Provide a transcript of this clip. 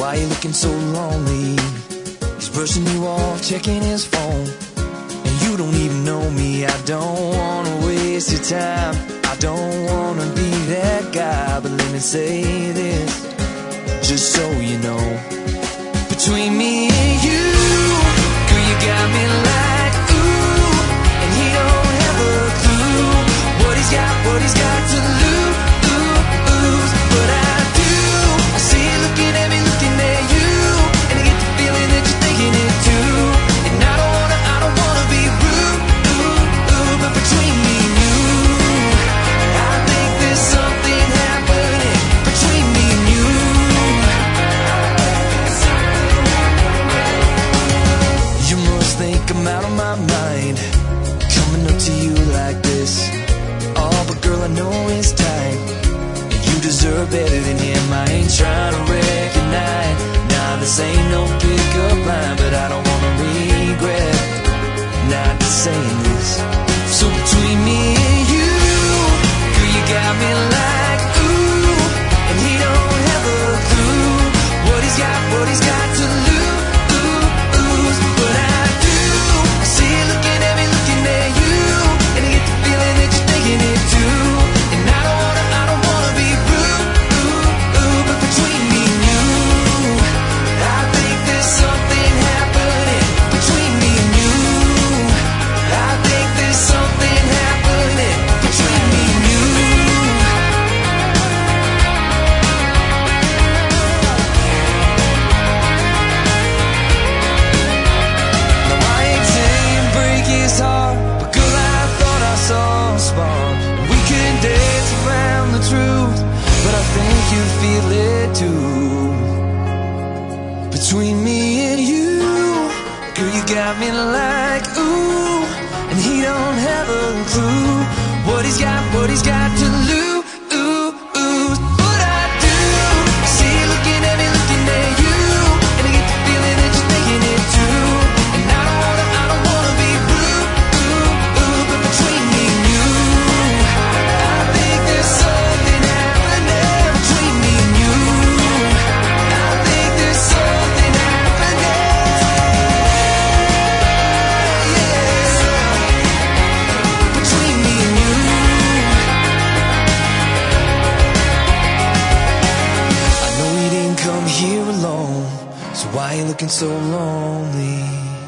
why you looking so lonely? He's brushing you off, checking his phone, and you don't even know me. I don't wanna waste your time, I don't wanna be that guy. But let me say this, just so you know, between me and you, girl, you got me like ooh, and he don't have a clue what he's got to lose. But I do, I see you looking at me, looking at you, and I get the feeling that you're thinking it too. And I don't wanna be rude, but between me and you, I think there's something happening between me and you. You must think I'm out of my mind, coming up to you like this. Oh, but girl, I know it's time. You deserve better than him. I ain't trying to recognize. Nah, this ain't no pickup line, but I don't wanna regret not saying this. So between me and you, girl, you got me like ooh, and he don't have a clue what he's got to lose. But I do, I see you looking at me, looking at you, and I get the feeling that you're thinking it too. And I don't wanna be rude, but between me and you, I think there's something happening between me and you. I think there's something happening between me and you. Now I ain't saying break his heart, but girl, I thought I saw a spark. We could dance around the truth, but I think you feel it too. Between me and you, girl, you got me like ooh, and he don't have a clue what he's got to lose. But I do, I see you looking at me, looking at you, and I get the feeling that you're thinking it too. And I don't wanna be rude, but between me and you, I think there's something happening between me and you. I think there's something happening, yeah, between me and you. I know you didn't come here alone, so why you looking so lonely?